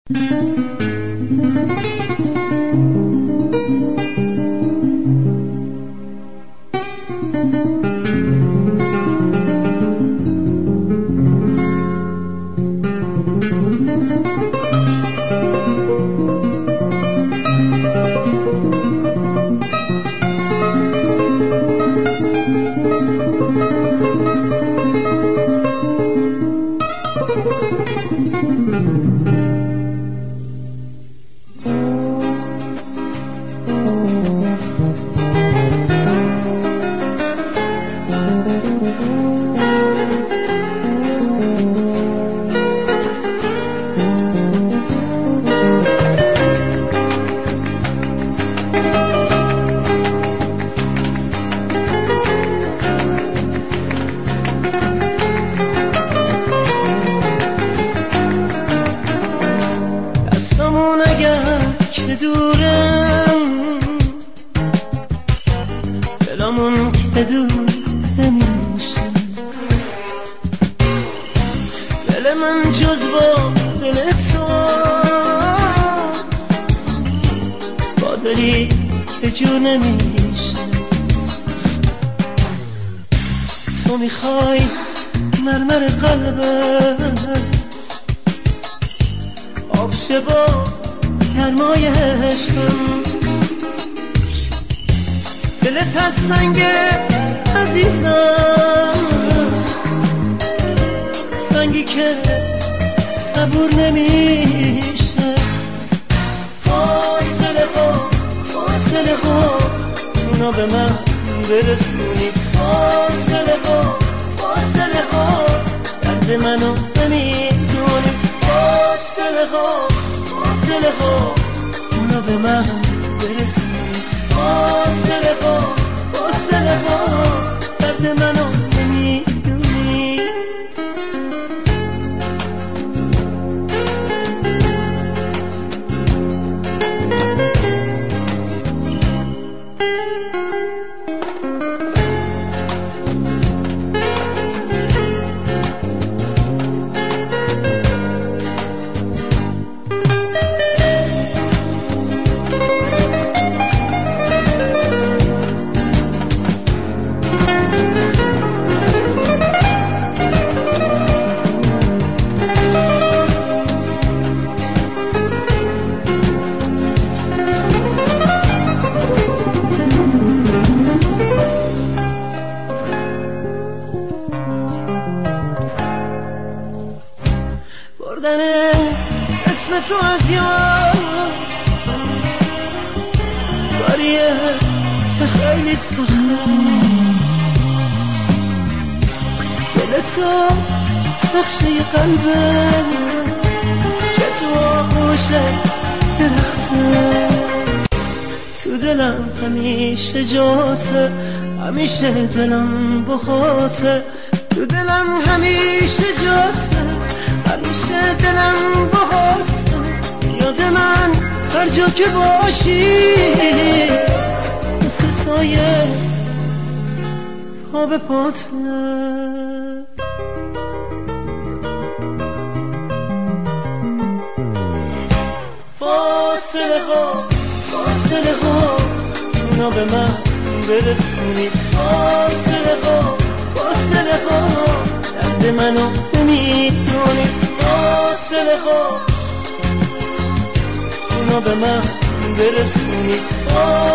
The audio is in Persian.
دلمون که دور نمیشه، دل من جز با دل تو، با دلی که جور نمیشه. تو میخوای مرمر قلبت آب شه با گرمای عشقم، دلت از سنگ عزیزم، سنگی که صبور نمیشه. فاصله ها اونا به من برسونی، فاصله ها درد منو نمیدونی، فاصله ها اونا به من برسونی، فاصله ها درد منو نمیدونی. بردن اسم تو از یاد کاریه خیلی سخته، دل تو نقشه قلبه که تو آغوش درخته، تو دلم همیشه جاته، همیشه دلم بخاته، تو دلم همیشه جاته، همیشه دلم باهات، یاد من هر جا که باشی، مثل سایه خواب پاته. فاصله ها اونا به من برسونی، فاصله ها درد منو نمیدونی، فاصله ها اونا به من برسونی.